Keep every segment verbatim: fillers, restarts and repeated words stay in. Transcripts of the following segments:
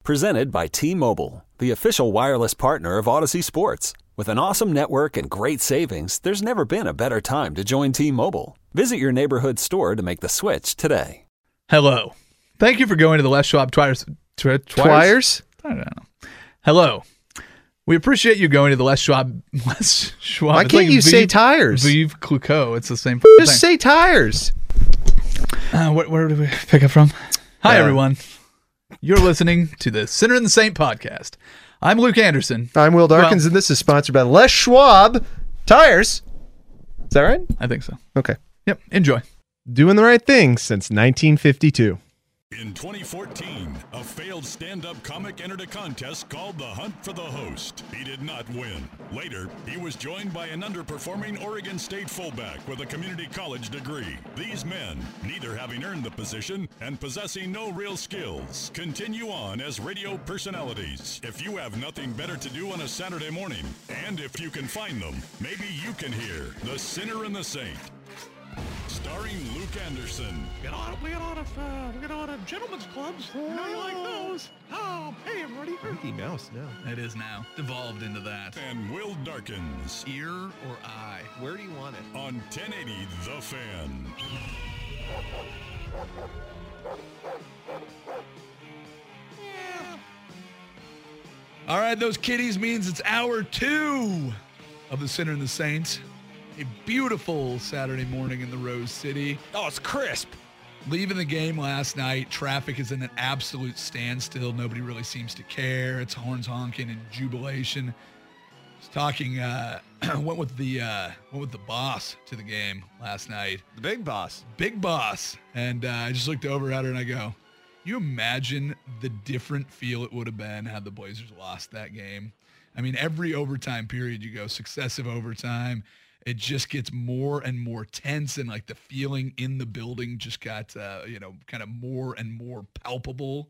Presented by T-Mobile, the official wireless partner of Odyssey Sports. With an awesome network and great savings, there's never been a better time to join T-Mobile. Visit your neighborhood store to make the switch today. Hello. Thank you for going to the Les Schwab Twires. Twi- Twires? I don't know. Hello. We appreciate you going to the Les Schwab. Les Schwab. Why It's can't like you say Vive- tires? Vive Clicquot. It's the same Just thing. say tires. Uh, where, where did we pick up from? Hi, Uh, everyone. You're listening to the Sinner and the Saint podcast. I'm Luke Anderson. I'm Will Darkins, Well- and this is sponsored by Les Schwab Tires. Is that right? I think so. Okay. Yep. Enjoy. Doing the right thing since nineteen fifty-two. In twenty fourteen, a failed stand-up comic entered a contest called The Hunt for the Host. He did not win. Later, he was joined by an underperforming Oregon State fullback with a community college degree. These men, neither having earned the position and possessing no real skills, continue on as radio personalities. If you have nothing better to do on a Saturday morning, and if you can find them, maybe you can hear The Sinner and the Saint. Starring Luke Anderson. We got a lot of, we got a lot of, uh, we got a lot of gentlemen's clubs. I know you like those. Oh, hey, everybody. Mickey Mouse now. It is now. Devolved into that. And Will Darkins Ear or eye? Where do you want it? on ten eighty The Fan. All right, those kitties means it's hour two of the Sinner and the Saint. A beautiful Saturday morning in the Rose City. Oh, it's crisp. Leaving the game last night, traffic is in an absolute standstill. Nobody really seems to care. It's horns honking and jubilation. I was talking, uh, went with the uh, went with the boss to the game last night. The big boss. Big boss. And uh, I just looked over at her and I go, you imagine the different feel it would have been had the Blazers lost that game? I mean, every overtime period you go, successive overtime, it just gets more and more tense, and like the feeling in the building just got, uh, you know, kind of more and more palpable.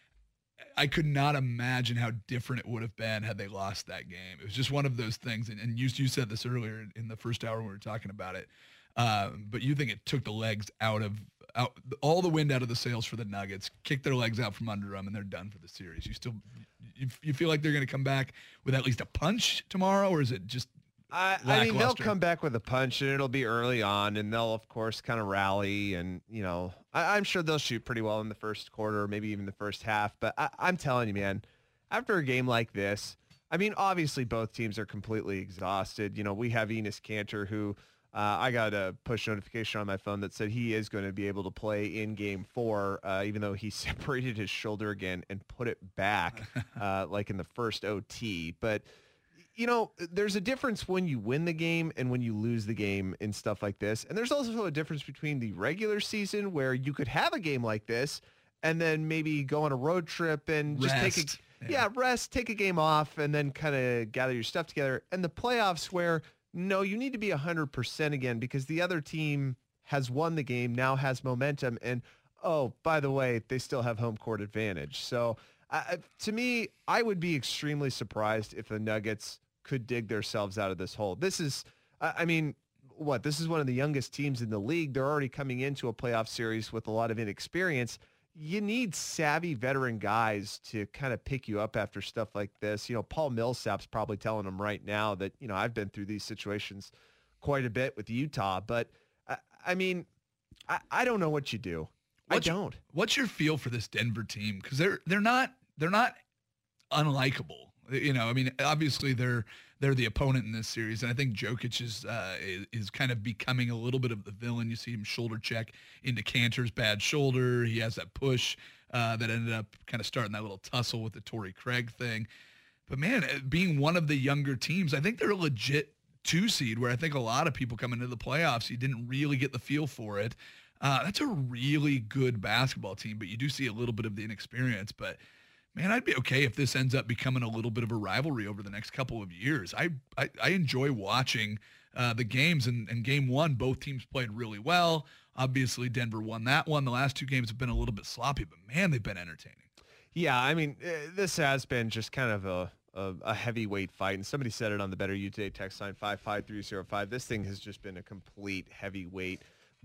I could not imagine how different it would have been had they lost that game. It was just one of those things, and, and you, you said this earlier in the first hour when we were talking about it, uh, but you think it took the legs out of, out all the wind out of the sails for the Nuggets, kicked their legs out from under them, and they're done for the series. You still, you, you feel like they're going to come back with at least a punch tomorrow, or is it just I, I mean, they'll lackluster? come back with a punch, and it'll be early on, and they'll, of course, kind of rally. And, you know, I, I'm sure they'll shoot pretty well in the first quarter, maybe even the first half. But I, I'm telling you, man, after a game like this, I mean, obviously both teams are completely exhausted. You know, we have Enes Kanter, who uh, I got a push notification on my phone that said he is going to be able to play in game four, uh, even though he separated his shoulder again and put it back uh, like in the first O T. But you know, there's a difference when you win the game and when you lose the game in stuff like this. And there's also a difference between the regular season where you could have a game like this and then maybe go on a road trip and just take a, Rest. yeah. Yeah. rest, take a game off, and then kind of gather your stuff together. And the playoffs where, no, you need to be one hundred percent again because the other team has won the game, now has momentum. And, oh, by the way, they still have home court advantage. So uh, to me, I would be extremely surprised if the Nuggets could dig themselves out of this hole. This is, I mean, what? This is one of the youngest teams in the league. They're already coming into a playoff series with a lot of inexperience. You need savvy veteran guys to kind of pick you up after stuff like this. You know, Paul Millsap's probably telling them right now that, you know, I've been through these situations quite a bit with Utah, but I, I mean, I, I don't know what you do. What's I your- don't. What's your feel for this Denver team? Because they're they're not they're not unlikable. You know, I mean, obviously they're they're the opponent in this series, and I think Jokic is, uh, is is kind of becoming a little bit of the villain. You see him shoulder check into Kanter's bad shoulder. He has that push uh, that ended up kind of starting that little tussle with the Torrey Craig thing. But man, being one of the younger teams, I think they're a legit two seed. Where I think a lot of people come into the playoffs, you didn't really get the feel for it. Uh, that's a really good basketball team, but you do see a little bit of the inexperience. But man, I'd be okay if this ends up becoming a little bit of a rivalry over the next couple of years. I I, I enjoy watching uh, the games, and, and game one, both teams played really well. Obviously, Denver won that one. The last two games have been a little bit sloppy, but man, they've been entertaining. Yeah, I mean, uh, this has been just kind of a, a, a heavyweight fight, and somebody said it on the Better You Today text line five five three zero five. This thing has just been a complete heavyweight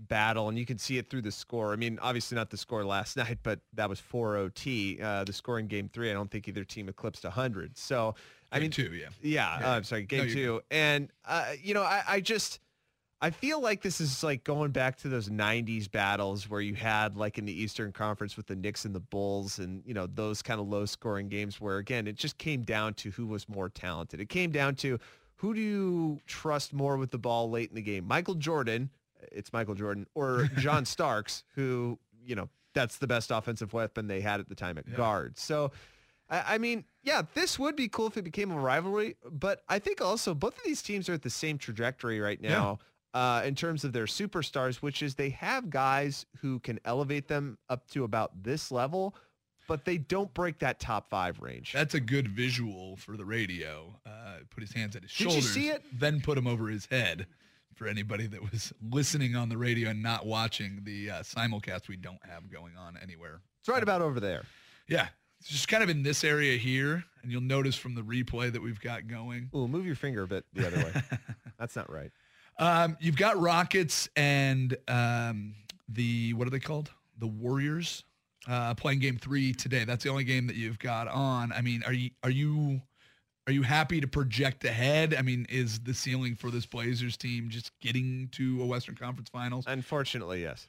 battle, and you can see it through the score. I mean, obviously not the score last night, but that was four O T. Uh, the score in game three, I don't think either team eclipsed one hundred. So, I Game mean, two, yeah. Yeah, Yeah. uh, I'm sorry, game No, you're two. And, uh, you know, I, I just, I feel like this is like going back to those nineties battles where you had like in the Eastern Conference with the Knicks and the Bulls and, you know, those kind of low scoring games where, again, it just came down to who was more talented. It came down to who do you trust more with the ball late in the game? Michael Jordan, it's Michael Jordan, or John Starks, who, you know, that's the best offensive weapon they had at the time at Yeah. guard. So, I, I mean, yeah, this would be cool if it became a rivalry, but I think also both of these teams are at the same trajectory right now. Uh, in terms of their superstars, which is they have guys who can elevate them up to about this level, but they don't break that top five range. That's a good visual for the radio. Uh, put his hands at his Did you shoulders. see it? Then put him over his head. For anybody that was listening on the radio and not watching the uh, simulcast we don't have going on anywhere. It's right about over there. Yeah. It's just kind of in this area here. And you'll notice from the replay that we've got going. Ooh, move your finger a bit the other way. That's not right. Um, you've got Rockets and um, the, what are they called? The Warriors uh, playing game three today. That's the only game that you've got on. I mean, are you, are you, are you happy to project ahead? I mean, is the ceiling for this Blazers team just getting to a Western Conference Finals? Unfortunately, yes.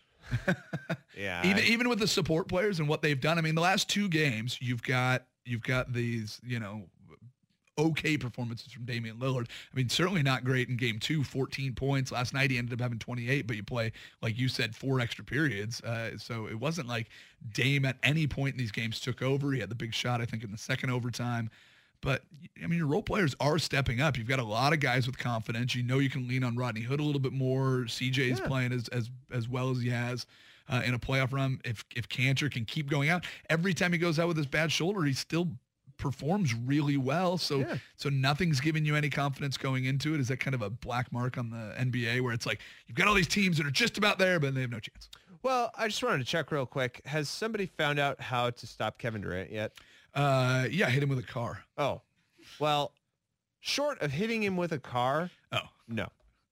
Yeah. Even, I- even with the support players and what they've done. I mean, the last two games, you've got, you've got these, you know, okay performances from Damian Lillard. I mean, certainly not great in game two, fourteen points. Last night he ended up having twenty-eight, but you play, like you said, four extra periods. Uh, so it wasn't like Dame at any point in these games took over. He had the big shot, I think, in the second overtime. But, I mean, your role players are stepping up. You've got a lot of guys with confidence. You know you can lean on Rodney Hood a little bit more. C J is Yeah. playing as, as as well as he has uh, in a playoff run. If, if Cantor can keep going out, every time he goes out with his bad shoulder, he still performs really well. So Yeah. so nothing's giving you any confidence going into it. Is that kind of a black mark on the N B A where it's like you've got all these teams that are just about there, but they have no chance? Well, I just wanted to check real quick. Has somebody found out how to stop Kevin Durant yet? Uh, yeah, hit him with a car. Oh, well, short of hitting him with a car, Oh, no.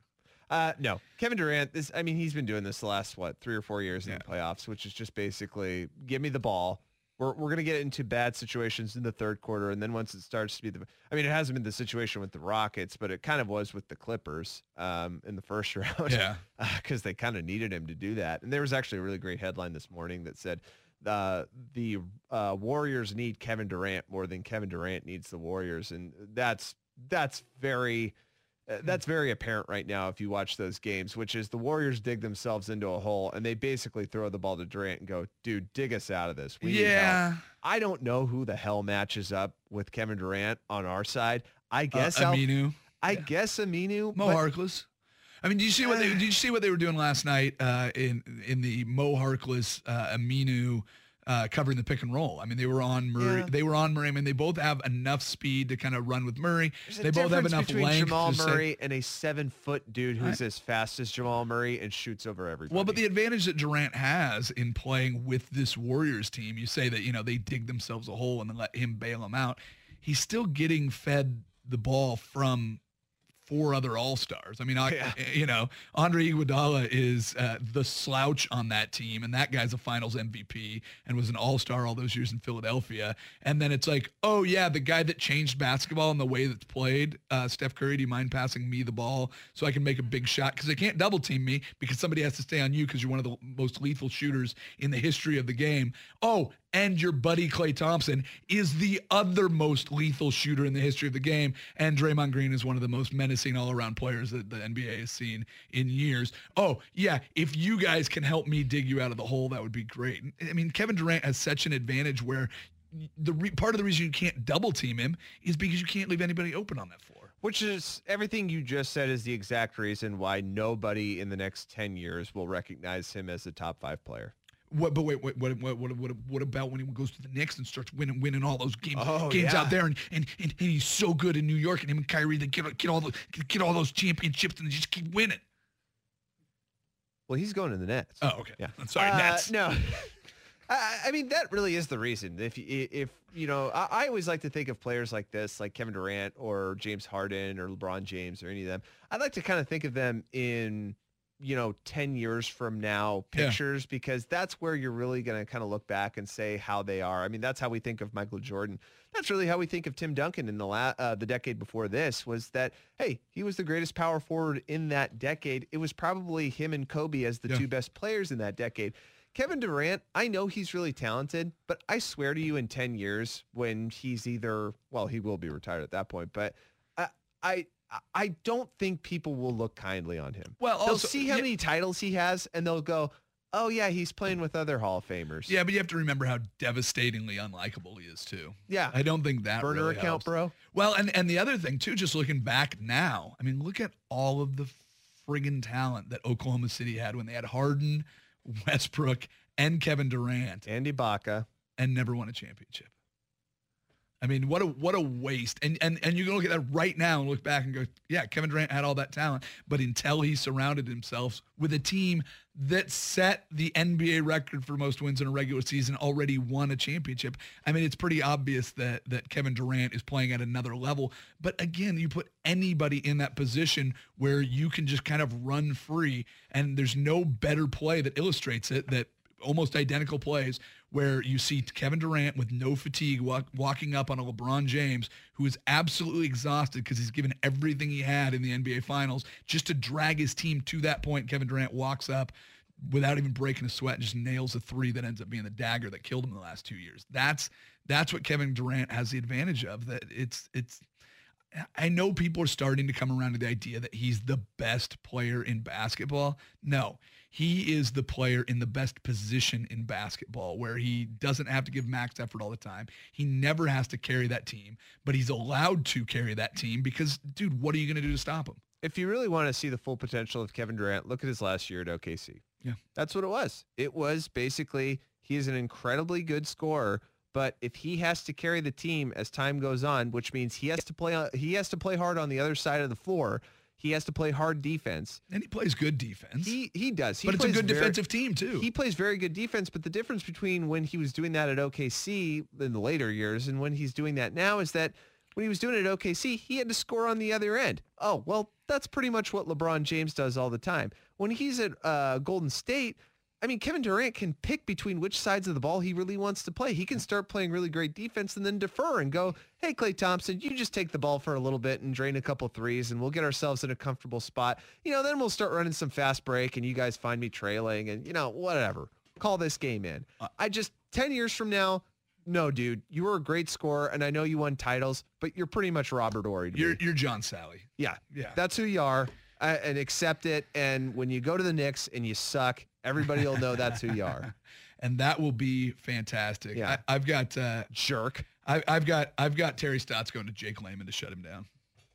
Uh, no. Kevin Durant, this, I mean, he's been doing this the last, what, three or four years in Yeah. the playoffs, which is just basically give me the ball. We're, we're going to get into bad situations in the third quarter. And then once it starts to be the, I mean, it hasn't been the situation with the Rockets, but it kind of was with the Clippers um, in the first round. yeah. Because they kind of needed him to do that. And there was actually a really great headline this morning that said uh, the uh, Warriors need Kevin Durant more than Kevin Durant needs the Warriors. And that's that's very uh, that's very apparent right now if you watch those games, which is the Warriors dig themselves into a hole and they basically throw the ball to Durant and go, dude, dig us out of this. We need help. Yeah. I don't know who the hell matches up with Kevin Durant on our side. I Uh, guess Al- Aminu. I guess Aminu. Mo but- Harkless. I mean, did you see what they did you see what they were doing last night uh, in in the Mo Harkless uh, Aminu uh, covering the pick and roll? I mean, they were on Murray. Yeah. They were on Murray. I mean, they both have enough speed to kind of run with Murray. There's a They both have difference enough between length. Jamal to say- Murray and a seven-foot dude who's I- as fast as Jamal Murray and shoots over everybody. Well, but the advantage that Durant has in playing with this Warriors team, you say that, you know, they dig themselves a hole and then let him bail them out. He's still getting fed the ball from four other all-stars. I mean, I, Yeah. you know, Andre Iguodala is uh, the slouch on that team, and that guy's a finals M V P and was an all-star all those years in Philadelphia. And then it's like, oh, yeah, the guy that changed basketball and the way that's played, uh, Steph Curry, do you mind passing me the ball so I can make a big shot? Because they can't double-team me because somebody has to stay on you because you're one of the most lethal shooters in the history of the game. Oh, and your buddy Klay Thompson is the other most lethal shooter in the history of the game. And Draymond Green is one of the most menacing all-around players that the N B A has seen in years. Oh, yeah, if you guys can help me dig you out of the hole, that would be great. I mean, Kevin Durant has such an advantage where the re- part of the reason you can't double-team him is because you can't leave anybody open on that floor. Which is everything you just said is the exact reason why nobody in the next ten years will recognize him as a top five player. What, but wait, wait, what, what, what, what, what about when he goes to the Knicks and starts winning, winning all those games, Oh, games yeah. out there, and, and, and, and he's so good in New York, and him and Kyrie, they get get all the get all those championships, and they just keep winning. Well, he's going to the Nets. Oh, okay. Yeah. I'm sorry, Uh, Nets. No. I, I mean, that really is the reason. If, you- if you know, I, I always like to think of players like this, like Kevin Durant or James Harden or LeBron James or any of them. I'd like to kind of think of them in you know, ten years from now Yeah. pictures, because that's where you're really going to kind of look back and say how they are. I mean, that's how we think of Michael Jordan. That's really how we think of Tim Duncan in the la- uh, the decade before this, was that, hey, he was the greatest power forward in that decade. It was probably him and Kobe as the Yeah. two best players in that decade. Kevin Durant, I know he's really talented, but I swear to you, in ten years, when he's either, well, he will be retired at that point, but I, I, I don't think people will look kindly on him. Well, They'll also- see how yeah. many titles he has, and they'll go, oh, yeah, he's playing with other Hall of Famers. Yeah, but you have to remember how devastatingly unlikable he is, too. Yeah. I don't think that Burner really account, helps. bro. Well, and, and the other thing, too, just looking back now, I mean, look at all of the friggin' talent that Oklahoma City had when they had Harden, Westbrook, and Kevin Durant, Andy Baca. and never won a championship. I mean, what a what a waste. And and and you can look at that right now and look back and go, yeah, Kevin Durant had all that talent, but until he surrounded himself with a team that set the N B A record for most wins in a regular season, already won a championship. I mean, it's pretty obvious that that Kevin Durant is playing at another level. But again, you put anybody in that position where you can just kind of run free, and there's no better play that illustrates it, that almost identical plays where you see Kevin Durant with no fatigue walk, walking up on a LeBron James who is absolutely exhausted because he's given everything he had in the N B A Finals just to drag his team to that point. Kevin Durant walks up without even breaking a sweat and just nails a three that ends up being the dagger that killed him in the last two years. That's that's what Kevin Durant has the advantage of. That it's it's. I know people are starting to come around to the idea that he's the best player in basketball. No, he is the player in the best position in basketball, where he doesn't have to give max effort all the time. He never has to carry that team, but he's allowed to carry that team because, dude, what are you going to do to stop him? If you really want to see the full potential of Kevin Durant, look at his last year at O K C. Yeah. That's what it was. It was basically, he is an incredibly good scorer, but if he has to carry the team as time goes on, which means he has to play uh, he has to play hard on the other side of the floor, he has to play hard defense. And he plays good defense. He he does. He but it's a plays good very- defensive team, too. He plays very good defense, but the difference between when he was doing that at O K C in the later years and when he's doing that now is that when he was doing it at O K C, he had to score on the other end. Oh, well, that's pretty much what LeBron James does all the time. When he's at uh, Golden State, I mean, Kevin Durant can pick between which sides of the ball he really wants to play. He can start playing really great defense and then defer and go, hey, Klay Thompson, you just take the ball for a little bit and drain a couple threes, and we'll get ourselves in a comfortable spot. You know, then we'll start running some fast break, and you guys find me trailing, and, you know, whatever. Call this game in. I just, ten years from now, no, dude, you were a great scorer, and I know you won titles, but you're pretty much Robert Horry to You're me. you're John Sally. Yeah, Yeah. that's who you are, uh, and accept it. And when you go to the Knicks and you suck, everybody will know that's who you are. And that will be fantastic. Yeah. I, I've got uh, Jerk. I, I've got I've got Terry Stotts going to Jake Layman to shut him down.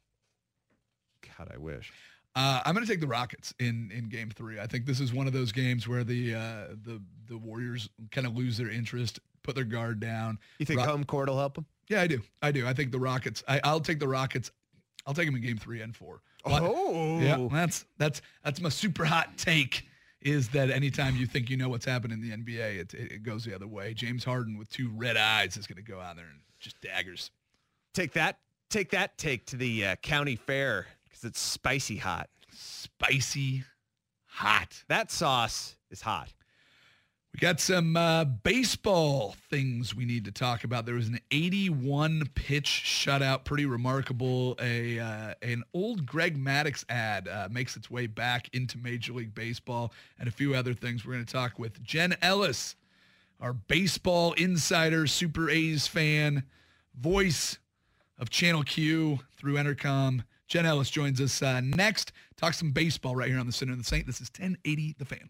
God, I wish. Uh, I'm going to take the Rockets in, in Game Three. I think this is one of those games where the uh, the the Warriors kind of lose their interest, put their guard down. You think Rock- home court will help them? Yeah, I do. I do. I think the Rockets. I, I'll take the Rockets. I'll take them in Game Three and Four. But- Oh, yeah. That's that's that's my super hot take. Is that anytime you think you know what's happening in the N B A, it, it goes the other way. James Harden with two red eyes is going to go out there and just daggers. Take that. Take that take to the uh, county fair because it's spicy hot. Spicy, hot. That sauce is hot. We got some uh, baseball things we need to talk about. There was an eighty-one pitch shutout, pretty remarkable. A uh, an old Greg Maddux ad uh, makes its way back into Major League Baseball, and a few other things. We're going to talk with Jen Ellis, our baseball insider, Super A's fan, voice of Channel Q through Entercom. Jen Ellis joins us uh, next. Talk some baseball right here on the Center of the Saint. This is ten eighty The Fan.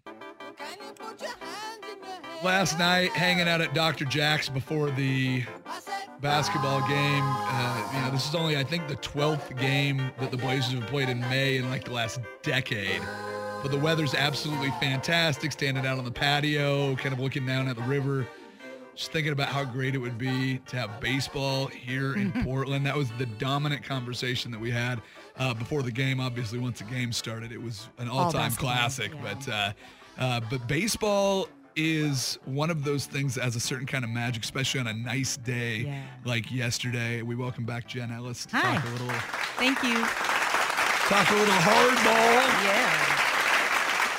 Last night, hanging out at Doctor Jack's before the basketball game. Uh, you know, this is only, I think, the twelfth game that the Blazers have played in May in like the last decade. But the weather's absolutely fantastic, standing out on the patio, kind of looking down at the river. Just thinking about how great it would be to have baseball here in Portland. That was the dominant conversation that we had uh, before the game. Obviously, once the game started, it was an all-time basketball, classic. yeah. But uh, uh, but baseball is one of those things that has a certain kind of magic, especially on a nice day Yeah. like yesterday. We welcome back Jen Ellis to Hi. talk a little Thank you. talk a little hardball. Yeah.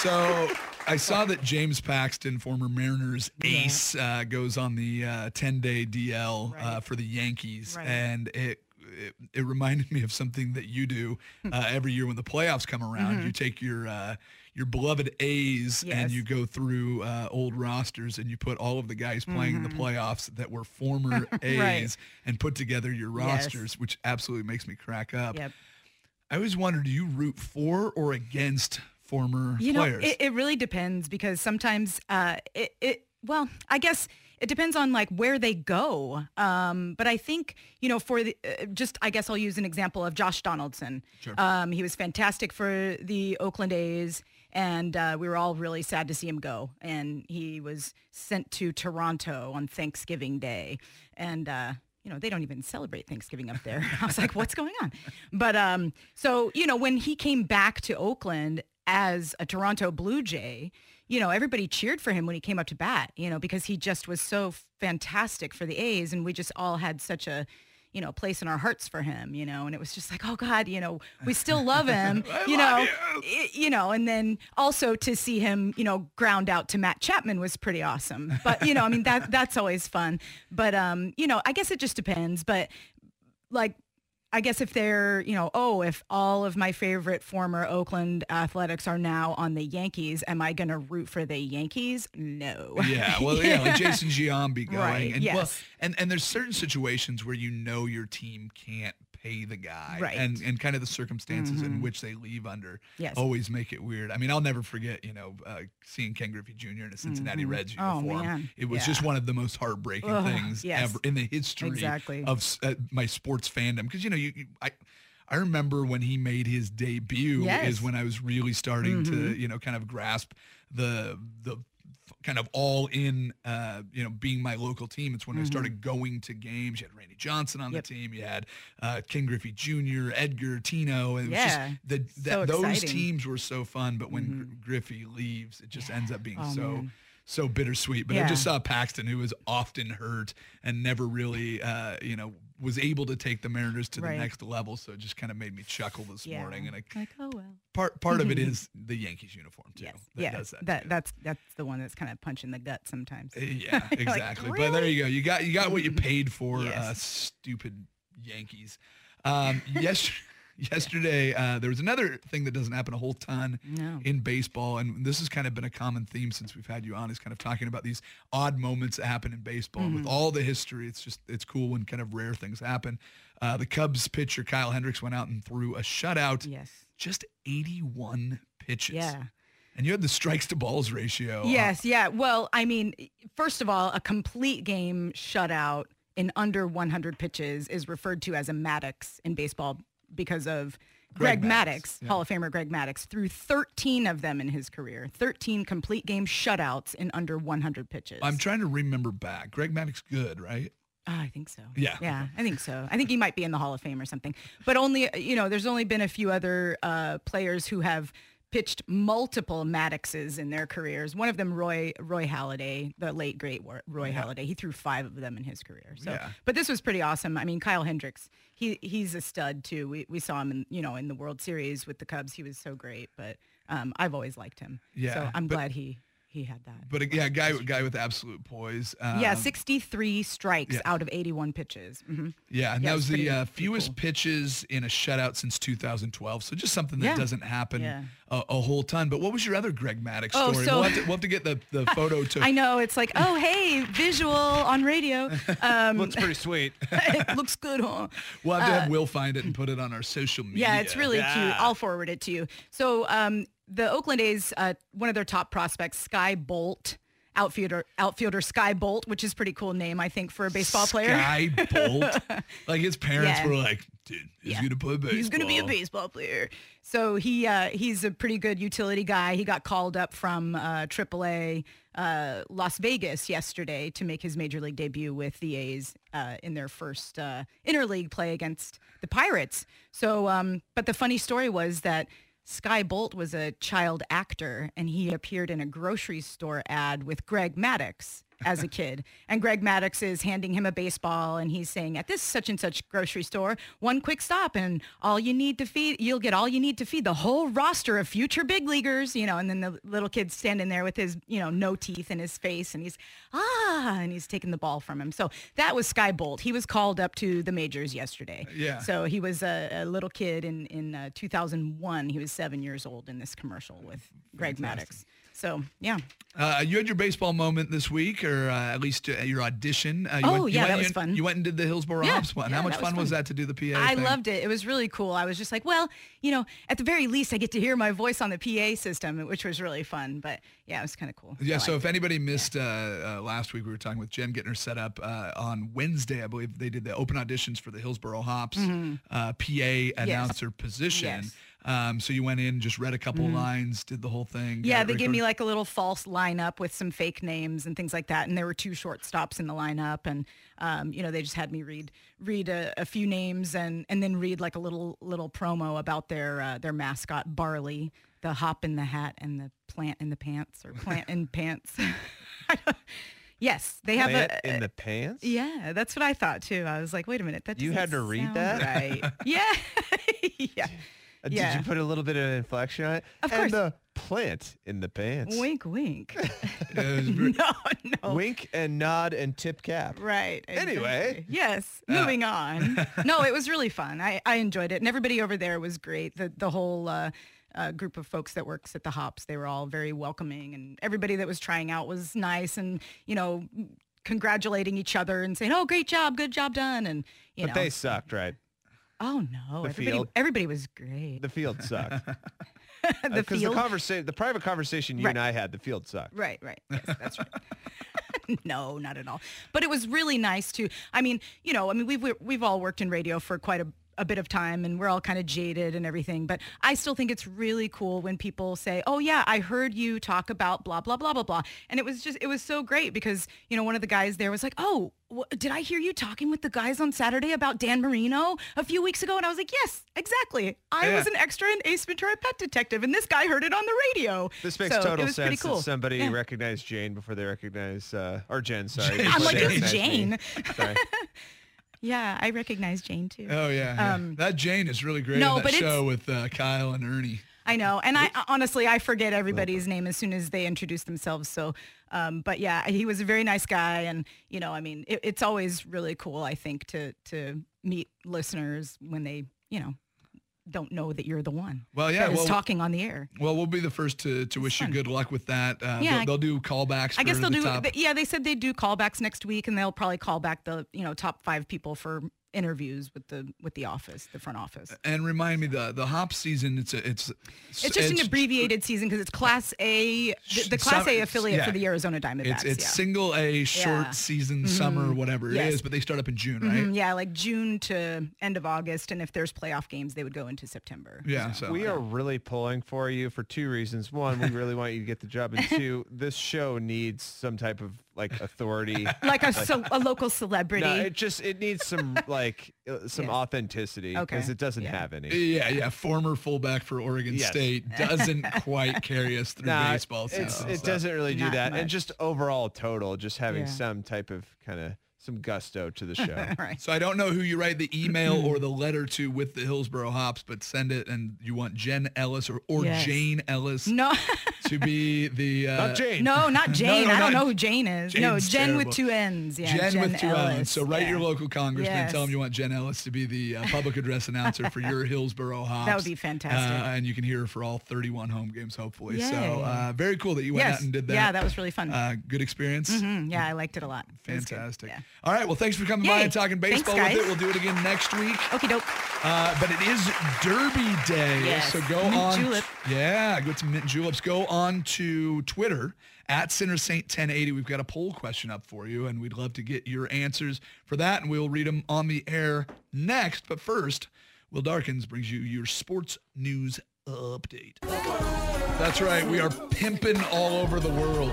So I saw that James Paxton, former Mariners ace, uh, goes on the uh, ten-day D L uh, Right. for the Yankees, Right. and it, it it reminded me of something that you do uh, every year when the playoffs come around. You take your uh, your beloved A's and Yes. you go through uh, old rosters and you put all of the guys playing in the playoffs that were former A's and put together your Yes. rosters, which absolutely makes me crack up. Yep. I always wonder, do you root for or against former You know, players? it, it really depends because sometimes uh, it, it, well, I guess it depends on like where they go. Um, but I think, you know, for the, uh, just, I guess I'll use an example of Josh Donaldson. Sure. Um, he was fantastic for the Oakland A's. And uh, we were all really sad to see him go. And he was sent to Toronto on Thanksgiving Day. And, uh, you know, they don't even celebrate Thanksgiving up there. I was like, what's going on? But um, so, you know, when he came back to Oakland as a Toronto Blue Jay, you know, everybody cheered for him when he came up to bat, you know, because he just was so fantastic for the A's. And we just all had such a, you know, place in our hearts for him, you know, and it was just like, oh God, you know, we still love him, you know, you. I- you know, and then also to see him, you know, ground out to Matt Chapman was pretty awesome. But, you know, I mean, that that's always fun. But, um, you know, I guess it just depends. But like, I guess if they're, you know, oh, if all of my favorite former Oakland Athletics are now on the Yankees, am I going to root for the Yankees? No. Yeah, well, yeah, like Jason Giambi going, Right, and well, yes. and and there's certain situations where you know your team can't pay the guy, Right. and and kind of the circumstances in which they leave under Yes. always make it weird. I mean, I'll never forget, you know, uh, seeing Ken Griffey Junior in a Cincinnati Reds Oh, uniform. man. It was Yeah. just one of the most heartbreaking Ugh, things yes. ever in the history Exactly. of s- uh, my sports fandom. Because you know, you, you I. I remember when he made his debut Yes. is when I was really starting to, you know, kind of grasp the the kind of all in, uh, you know, being my local team. It's when I started going to games. You had Randy Johnson on Yep. the team. You had uh, Ken Griffey Junior, Edgar, Tino. And it was Yeah. just the, So that, those exciting. teams were so fun. But when Gr- Griffey leaves, it just ends up being Oh, so man. so bittersweet. But I Yeah. just saw Paxton, who was often hurt and never really, uh, you know, was able to take the Mariners to Right. the next level. So it just kind of made me chuckle this Yeah. morning. And I, Like, oh, well. part part of it is the Yankees uniform too. Yes. That yeah. does that. that too. that's that's the one that's kind of punching the gut sometimes. Uh, Yeah, You're like, exactly. But there you go. You got you got what you paid for. Yes. Uh, stupid Yankees. Um, yes. Yesterday, uh, there was another thing that doesn't happen a whole ton No. in baseball, and this has kind of been a common theme since we've had you on, is kind of talking about these odd moments that happen in baseball. And Mm-hmm. with all the history, it's just it's cool when kind of rare things happen. Uh, the Cubs pitcher Kyle Hendricks went out and threw a shutout, Yes. just eighty-one pitches. Yeah. And you had the strikes to balls ratio. uh, Yes, yeah. Well, I mean, first of all, a complete game shutout in under one hundred pitches is referred to as a Maddox in baseball because of Greg Greg, Maddux, Maddox, yeah. Hall of Famer Greg Maddox, threw thirteen of them in his career, thirteen complete game shutouts in under one hundred pitches. I'm trying to remember back. Greg Maddox, good, right? Oh, I think so. Yeah. Yeah, I think so. I think he might be in the Hall of Fame or something. But only, you know, there's only been a few other uh, players who have pitched multiple Maddoxes in their careers. One of them, Roy Roy Halladay, the late great Wa- Roy Halladay. He threw five of them in his career. So, Yeah. but this was pretty awesome. I mean, Kyle Hendricks, he he's a stud too. We we saw him in, you know, in the World Series with the Cubs. He was so great. But um, I've always liked him. Yeah, So I'm but- glad he he had that. But uh, yeah, guy guy with absolute poise. Um, yeah, sixty-three strikes yeah. out of eighty-one pitches. hmm Yeah, and Yeah, that it was was the pretty- uh, pretty fewest cool. pitches in a shutout since two thousand twelve. So just something that Yeah. doesn't happen Yeah. a, a whole ton. But what was your other Greg Maddox Oh, story? so- we'll, have to, we'll have to get the, the photo to. I know, it's like, oh, hey, visual on radio. Um, Looks pretty sweet. it looks good, huh? We'll have to have Will find it and put it on our social media. Yeah, it's really cute. Yeah. I'll forward it to you. So um, the Oakland A's, uh, one of their top prospects, Sky Bolt, outfielder, outfielder Sky Bolt, which is a pretty cool name, I think, for a baseball player. Sky Bolt. Like his parents Yeah. were like, dude, he's Yeah. gonna play baseball. He's going to be a baseball player. So he uh, he's a pretty good utility guy. He got called up from uh, triple A uh, Las Vegas yesterday to make his major league debut with the A's uh, in their first uh, interleague play against the Pirates. So, um, but the funny story was that Sky Bolt was a child actor, and he appeared in a grocery store ad with Greg Maddox as a kid. And Greg Maddox is handing him a baseball and he's saying, at this such and such grocery store, one quick stop and all you need to feed, you'll get all you need to feed the whole roster of future big leaguers, you know, and then the little kid's standing there with his, you know, no teeth in his face and he's, ah, and he's taking the ball from him. So that was Sky Bolt. He was called up to the majors yesterday. Yeah. So he was a, a little kid in, in uh, two thousand one. He was seven years old in this commercial with Greg Maddox. So, yeah. Uh, you had your baseball moment this week, or uh, at least uh, your audition. Uh, you Oh, went, you yeah, went that was in- fun. You went and did the Hillsborough Yeah, Hops one. yeah, How much that was fun was fun. that to do the P A I thing? loved it. It was really cool. I was just like, well, you know, at the very least, I get to hear my voice on the P A system, which was really fun. But yeah, it was kind of cool. Yeah, I so liked if it. anybody missed uh, uh, last week, we were talking with Jen getting her set up uh, on Wednesday. I believe they did the open auditions for the Hillsborough Hops uh, P A announcer position. Yes. Um, so you went in, just read a couple lines, did the whole thing. Yeah, got it they gave me recorded. like a little false lineup with some fake names and things like that. And there were two short stops in the lineup. And, um, you know, they just had me read read a, a few names and, and then read like a little little promo about their uh, their mascot, Barley, the hop in the hat and the plant in the pants or plant in pants. Yes, they have Plant a, in the pants? Yeah, that's what I thought too. I was like, wait a minute, that You doesn't had to read sound that? right? Yeah, yeah. Uh, Did Yeah. you put a little bit of inflection on it? Of and course. the plant in the pants. Wink, wink. It was very- no, no. Wink and nod and tip cap. Right. Anyway. exactly. Yes. Uh. Moving on. No, it was really fun. I, I enjoyed it. And everybody over there was great. The the whole uh, uh, group of folks that works at the Hops, they were all very welcoming. And everybody that was trying out was nice and, you know, congratulating each other and saying, oh, great job. Good job done. And, you But know. they sucked, right? Oh, no. The everybody, field. everybody was great. The field sucked. The Because the field. conversation, the private conversation you Right. and I had, the field sucked. Right, right. Yes, that's right. No, not at all. But it was really nice to, I mean, you know, I mean, we've, we've all worked in radio for quite a, a bit of time and we're all kind of jaded and everything. But I still think it's really cool when people say, oh, yeah, I heard you talk about blah, blah, blah, blah, blah. And it was just, it was so great because, you know, one of the guys there was like, oh, wh- did I hear you talking with the guys on Saturday about Dan Marino a few weeks ago? And I was like, yes, exactly. I Yeah. was an extra in Ace Ventura Pet Detective and this guy heard it on the radio. This makes So it total was pretty sense cool. that somebody Yeah. recognized Jane before they recognize, uh, or Jen, sorry. Jane. before I'm like, they who's recognize me. Jane? Sorry. Yeah, I recognize Jane too. Oh, yeah. yeah. Um, that Jane is really great no, in that but it's- show with uh, Kyle and Ernie. I know, and I honestly I forget everybody's name as soon as they introduce themselves. So, um, but yeah, he was a very nice guy, and you know, I mean, it, it's always really cool, I think, to to meet listeners when they, you know, don't know that you're the one. Well, yeah, that is well- talking on the air. Well, we'll be the first to, to wish you fun. good luck with that. Uh, Yeah, they'll, I- they'll do callbacks. I guess for they'll the do. top. th- Yeah, they said they'd do callbacks next week, and they'll probably call back the you know top five people for interviews with the with the office, the front office. And remind me, the the hop season. It's a, it's It's just an abbreviated season because it's Class A, the, the Class Some- A affiliate yeah. for the Arizona Diamondbacks. It's it's yeah. single A, short Yeah. season, summer, whatever it Yes. is. But they start up in June, right? Mhm, yeah, like June to end of August, and if there's playoff games, they would go into September. Yeah. So We are really pulling for you for two reasons. One, we really want you to get the job. And two, this show needs some type of like authority. Like a, ce- a local celebrity. No, it just, it needs some like uh, some Yes. authenticity Okay. because it doesn't Yeah. have any. Yeah, yeah. Former fullback for Oregon Yes. State doesn't quite carry us through Nah, baseball season. it's, it so. doesn't really do Not that. And much. just overall total, just having Yeah. some type of kind of some gusto to the show. Right. So I don't know who you write the email or the letter to with the Hillsborough Hops, but send it, and you want Jen Ellis or, or Yes. Jane Ellis No, to be the uh, Not Jane. no, not Jane. no, I don't not- know who Jane is. no, Jane's Jen terrible. with two N's. Yeah, Jen, with two Ellis. Ls. So write Yeah. your local congressman and tell Yes. him you want Jen Ellis to be the uh, public address announcer for your Hillsborough Hops. That would be fantastic. Uh, and you can hear her for all thirty-one home games, hopefully. So Yay. uh, very cool that you went Yes. out and did that. Yeah, that was really fun. Uh, good experience. Mhm, Yeah, I liked it a lot. It was good. Fantastic. Yeah. All right. Well, thanks for coming by Yay. and talking Thanks, baseball with guys. it. We'll do it again next week. Okie doke. Uh, but it is Derby Day. Yes. So go Mint on. julep. Yeah, go to Mint Juleps. Go on to Twitter at Center Saint ten eighty. We've got a poll question up for you, and we'd love to get your answers for that, and we'll read them on the air next. But first, Will Darkins brings you your sports news update. That's right. We are pimping all over the world.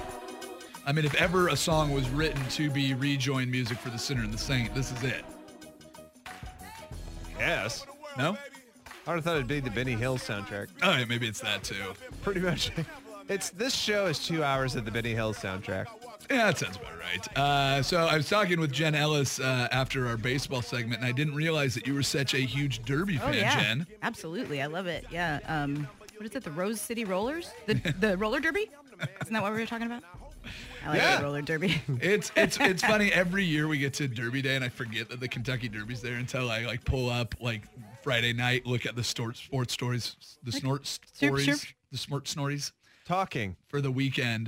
I mean, if ever a song was written to be rejoin music for the Sinner and the Saint, this is it. Yes. No? I would have thought it'd be the Benny Hill soundtrack. Oh, yeah, maybe it's that too. Pretty much. It's this show is two hours of the Benny Hill soundtrack. Yeah, that sounds about right. Uh, so I was talking with Jen Ellis uh, after our baseball segment, and I didn't realize that you were such a huge Derby Oh fan, yeah, Jen. absolutely. I love it. Yeah. Um, what is it? The Rose City Rollers? The the roller derby? Isn't that what we were talking about? I like Yeah. the roller derby. It's it's it's funny. Every year we get to Derby Day, and I forget that the Kentucky Derby's there until I like pull up like Friday night, look at the store, sports stories, the snort Sure, stories, sure. the smart snorries Talking. for the weekend,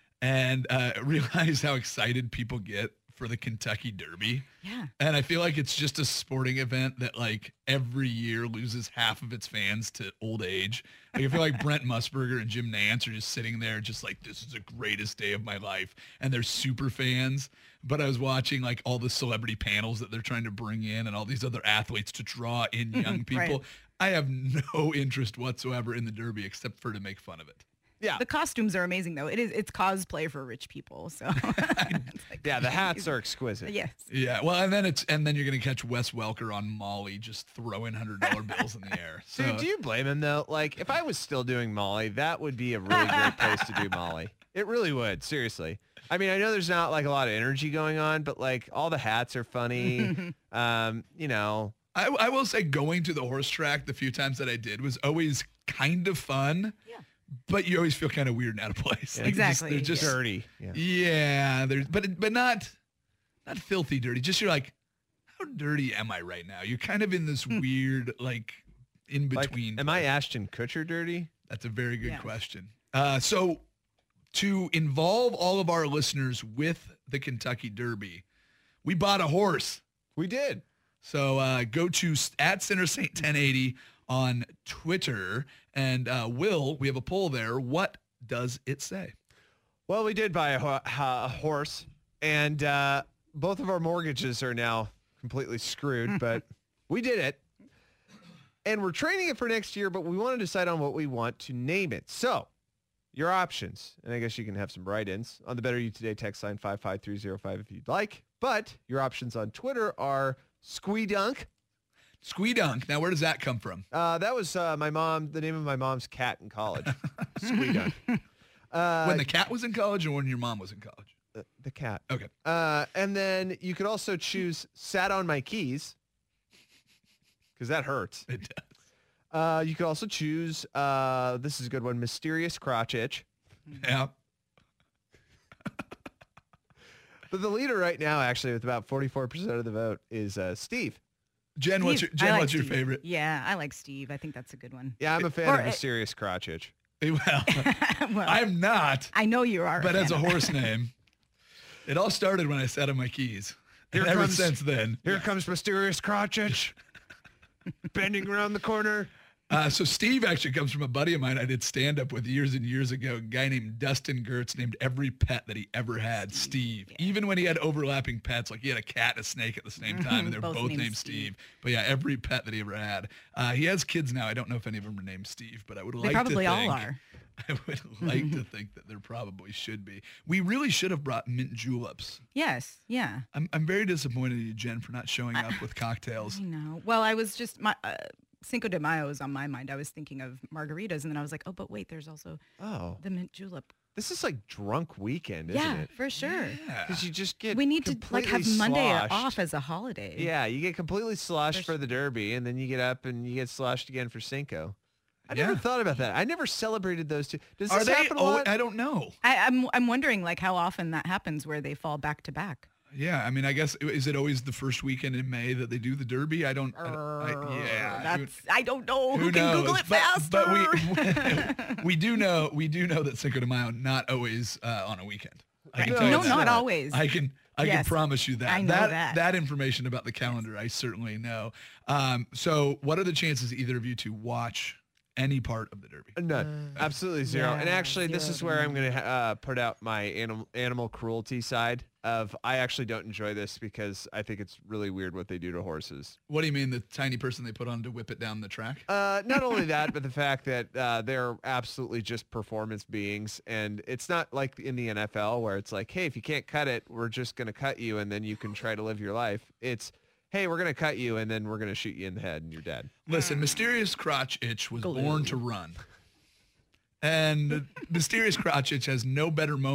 and uh, realize how excited people get for the Kentucky Derby. Yeah. And I feel like it's just a sporting event that like every year loses half of its fans to old age. Like I feel like Brent Musburger and Jim Nance are just sitting there just like, this is the greatest day of my life. And they're super fans. But I was watching like all the celebrity panels that they're trying to bring in and all these other athletes to draw in young people. Right. I have no interest whatsoever in the Derby except for to make fun of it. Yeah. The costumes are amazing though. It is it's cosplay for rich people. So it's like, Yeah, the hats are exquisite. yes. Yeah, well, and then it's and then you're gonna catch Wes Welker on Molly just throwing hundred dollar bills in the air. So Dude, do you blame him though? Like, if I was still doing Molly, that would be a really great place to do Molly. It really would, seriously. I mean, I know there's not like a lot of energy going on, but like all the hats are funny. um, you know, I, I will say going to the horse track the few times that I did was always kind of fun. Yeah. But you always feel kind of weird and out of place. Like, Exactly, They're just, yeah. dirty. Yeah. yeah, there's but but not not filthy dirty. Just you're like, how dirty am I right now? You're kind of in this weird like in Like, between. am I Ashton Kutcher dirty? That's a very good Yeah. question. Uh, so to involve all of our listeners with the Kentucky Derby, we bought a horse. We did. So uh, go to s- at Center Saint ten eighty on Twitter. And uh, Will, we have a poll there. What does it say? Well, we did buy a, ho- a horse, and uh, both of our mortgages are now completely screwed, but we did it. And we're training it for next year, but we want to decide on what we want to name it. So your options, and I guess you can have some write-ins on the Better You Today text line five five three zero five if you'd like. But your options on Twitter are Squeedunk. Squeedunk. Now, where does that come from? Uh, that was uh, my mom, the name of my mom's cat in college. Squeedunk. Uh, when the cat was in college or when your mom was in college? the, the cat. Okay. Uh, and then you could also choose Sat on My Keys, because that hurts. It does. Uh, you could also choose, uh, this is a good one, Mysterious Crotch Itch. Yeah. But the leader right now, actually, with about forty-four percent of the vote, is uh, Steve. Jen, what's your, Steve, Jen, I like what's your Steve. favorite? Yeah, I like Steve. I think that's a good one. Yeah, I'm a fan Or, of uh, Mysterious Crotch Itch. Well, well, I'm not, I know you are. but as a fan of horse name, it all started when I sat on my keys. Here And ever comes- since then. Here comes Mysterious Crotch Itch, bending around the corner. Uh, so Steve actually comes from a buddy of mine I did stand up with years and years ago. A guy named Dustin Gertz named every pet that he ever had Steve. Even when he had overlapping pets, like he had a cat and a snake at the same time, and they're Both both, named named Steve. Steve. But yeah, every pet that he ever had. Uh, he has kids now. I don't know if any of them are named Steve, but I would They like probably to all think, are. I would like to think that there probably should be. We really should have brought mint juleps. Yes. Yeah. I'm I'm very disappointed in you, Jen, for not showing up with cocktails. I know. Well, I was just my uh, Cinco de Mayo is on my mind. I was thinking of margaritas, and then I was like, oh, but wait, there's also Oh, the mint julep. this is like drunk weekend, isn't Yeah, it? for sure. Yeah. Because you just get We need to like have completely Monday sloshed. off as a holiday. Yeah, you get completely sloshed There's- for the Derby, and then you get up and you get sloshed again for Cinco. I Yeah. never thought about that. I never celebrated those two. Does Are this they? happen a Oh, lot? I don't know. I, I'm I'm wondering like how often that happens where they fall back to back. Yeah, I mean, I guess is it always the first weekend in May that they do the Derby? I don't. I, don't- I, yeah, who, That's I don't know. Who, who can knows? Google it but, faster? But we we do know we do know that Cinco de Mayo not always uh, on a weekend. I can No, tell you no, that. not always. I can I Yes, can promise you that. I know that that. information about the calendar I certainly know. Um, so, what are the chances either of you to watch any part of the Derby? None. Absolutely zero. And yeah, actually, this zero is to where I'm none. going to uh, put out my animal animal cruelty side of I actually don't enjoy this because I think it's really weird what they do to horses. What do you mean the tiny person they put on to whip it down the track? Uh, not only that, but the fact that uh, they're absolutely just performance beings. And it's not like in the N F L where it's like, hey, if you can't cut it, we're just going to cut you and then you can try to live your life. It's, hey, we're going to cut you and then we're going to shoot you in the head and you're dead. Listen, Mysterious Crotch Itch was Glue. born to run. And Mysterious Crotch Itch has no better moment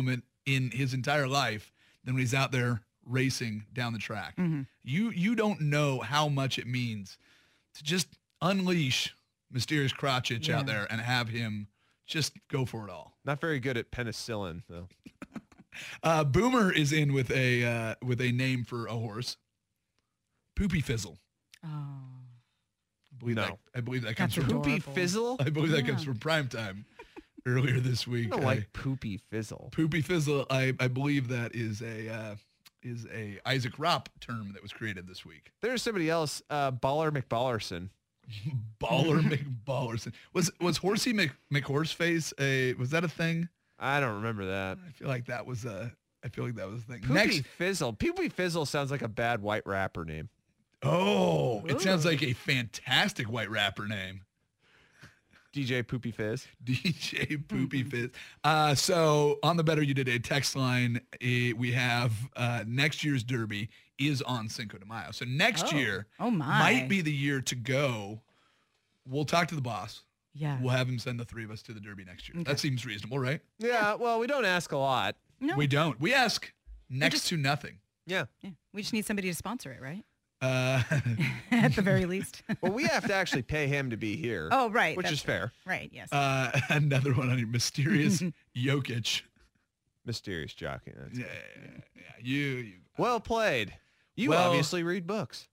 in his entire life than when he's out there racing down the track. Mm-hmm. You you don't know how much it means to just unleash Mysterious Crotchich Yeah. out there and have him just go for it all. Not very good at penicillin, though. Uh, Boomer is in with a uh, with a name for a horse. Poopy Fizzle. Oh. I believe No. that I believe that comes That's from Poopy Adorable. Fizzle? I believe that Yeah. comes from Primetime earlier this I week. don't I- like Poopy Fizzle. Poopy Fizzle, I, I believe that is a uh, is a Isaac Ropp term that was created this week. There's somebody else, uh, Baller McBallerson. Baller McBallerson. Was was Horsey Mc, McHorseface a was that a thing? I don't remember that. I feel like that was a I feel like that was a thing. Poopy Next, Fizzle. Poopy Fizzle sounds like a bad white rapper name. oh, it sounds Ooh. like a fantastic white rapper name. D J Poopy Fizz. D J Poopy Fizz. Uh, so on the Better You Today text line, eh, we have uh, next year's Derby is on Cinco de Mayo. So next Oh. year Oh, my. might be the year to go. We'll talk to the boss. Yeah. We'll have him send the three of us to the Derby next year. Okay. That seems reasonable, right? Yeah, well, we don't ask a lot. No. We don't. We ask next just- to nothing. Yeah. Yeah. We just need somebody to sponsor it, right? Uh, At the very least. Well, we have to actually pay him to be here. Oh, right. Which that's is fair. Right. Yes. uh, another one on your mysterious Jokic. Mysterious jockey. That's Yeah, yeah, yeah, yeah. You, you. Well played. You Well- obviously read books.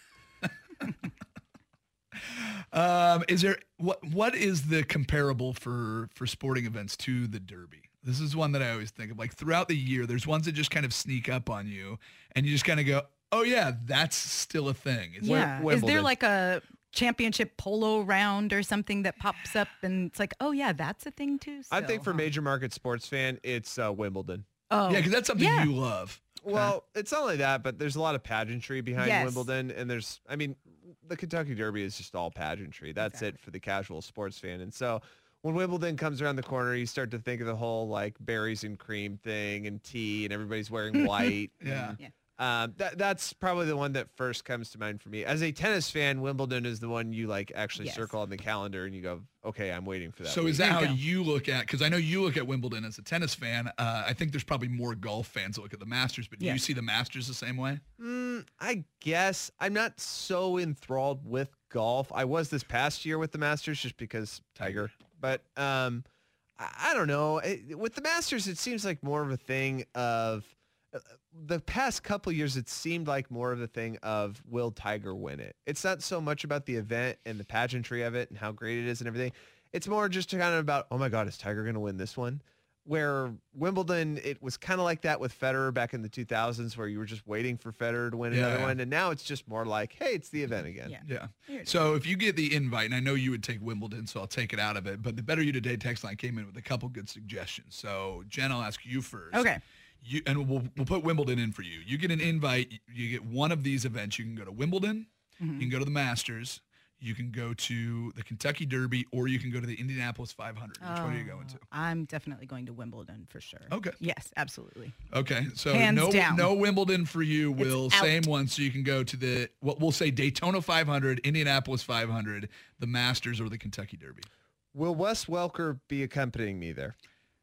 Um, is there what what is the comparable for for sporting events to the Derby? This is one that I always think of. Like throughout the year, there's ones that just kind of sneak up on you, and you just kind of go, "Oh yeah, that's still a thing." Is yeah. Is there Wimbledon. like a championship polo round or something that pops up and it's like, oh yeah, that's a thing too? I think for Still, huh? major market sports fan, it's uh, Wimbledon. Oh. Yeah, because that's something yeah. you love. Well, it's not only that, but there's a lot of pageantry behind Yes. Wimbledon, and there's, I mean, the Kentucky Derby is just all pageantry. That's it for the casual sports fan. And so when Wimbledon comes around the corner, you start to think of the whole like berries and cream thing and tea, and everybody's wearing white. Yeah. and, Yeah. Um, that that's probably the one that first comes to mind for me. As a tennis fan, Wimbledon is the one you like actually Yes. circle on the calendar, and you go, okay, I'm waiting for that. So week. is that how There you go. you look at? Because I know you look at Wimbledon as a tennis fan. Uh, I think there's probably more golf fans that look at the Masters, but do you Yes. see the Masters the same way? Mm, I guess I'm not so enthralled with golf. I was this past year with the Masters just because Tiger. But um, I, I don't know. It, with the Masters, it seems like more of a thing of uh, the past couple years. It seemed like more of a thing of will Tiger win it? It's not so much about the event and the pageantry of it and how great it is and everything. It's more just kind of about, oh my God, is Tiger going to win this one? Where Wimbledon, it was kind of like that with Federer back in the two thousands, where you were just waiting for Federer to win Yeah, another yeah. one. And now it's just more like, hey, it's the event again. Yeah. Yeah. Here it is. So if you get the invite, and I know you would take Wimbledon, so I'll take it out of it, but the Better You Today text line came in with a couple good suggestions. So Jen, I'll ask you first. Okay. You and we'll we'll put Wimbledon in for you. You get an invite. You get one of these events. You can go to Wimbledon. Mm-hmm. You can go to the Masters. You can go to the Kentucky Derby, or you can go to the Indianapolis five hundred. Which one are you going to? Oh, I'm definitely going to Wimbledon for sure. Okay. Yes, absolutely. Okay, so Hands no down. no Wimbledon for you, Will. out. Same one, so you can go to the what we'll say Daytona five hundred, Indianapolis five hundred, the Masters, or the Kentucky Derby. Will Wes Welker be accompanying me there?